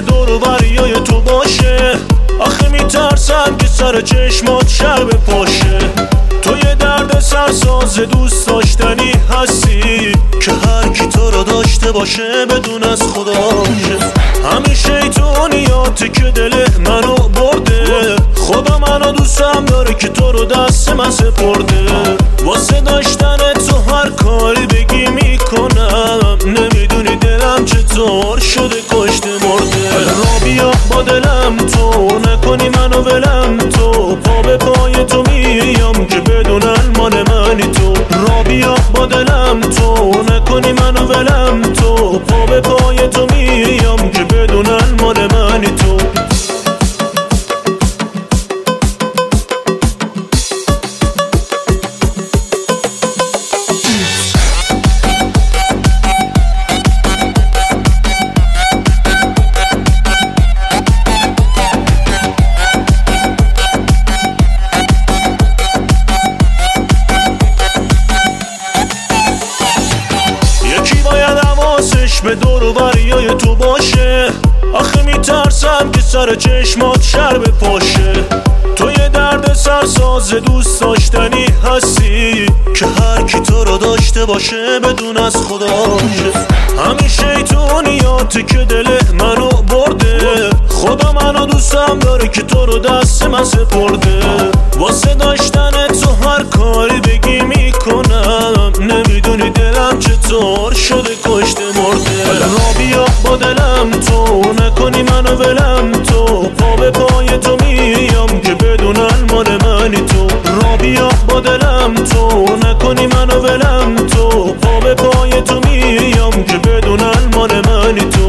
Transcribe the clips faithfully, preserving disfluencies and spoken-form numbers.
دور و بریای تو باشه. آخه میترسم که سر چشمات شر بپاشه. تو یه درد سرساز دوست داشتنی هستی که هر کی تو رو داشته باشه بدون از خداشه. همین شیطونیاتی که دل منو برده، خدا منو دوستم داره که تو رو دست من سپرده. واسه داشتن تو هر کاری بگی میکنم، نمیدونی دلم چطور شده کشته مرده. را بیا با دلم تو، نکنی منو ولم تو، پا به پای تو میام که بدونن مال منی تو. را بیا با دلم تو، نکنی منو ولم تو، پا به پای تو میام که بدونن مال منی تو. به دور و بریای تو باشه. آخه میترسم که سر چشمات شر بپاشه. تو یه درد سرساز دوست داشتنی هستی که هر کی تو رو داشته باشه بدون از خداشه. همین شیطونیاتی که دل منو برده، خدا منو دوستم داره که تو رو دست من سپرده. واسه داشتن تو هر کاری بگی میکنم، نمیدونی دلم چطور شده کشته مرده. را بیا با دلم تو، نکنی منو ولم تو، پا به پای تو میام که بدونن مال منی تو. را بیا با دلم تو، نکنی منو ولم تو، پا به پای تو میام که بدونن مال منی تو.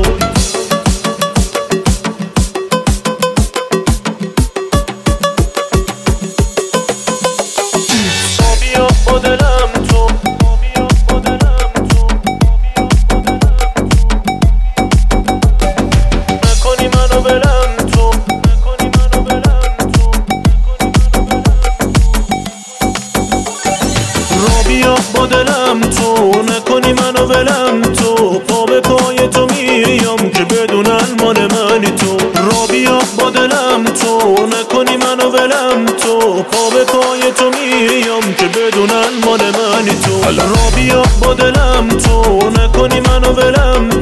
را بیا با دلم تو، نکنی منو ولم تو، نکنی منو ولم تو. را بیا با دلم تو، نکنی منو ولم تو، پا به پای تو میام که بدونن مال منی تو. را بیا با دلم تو، نکنی منو ولم تو، پا به پای تو میام که بدونن مال منی تو. را بیا با دلم تو، نکنی منو ولم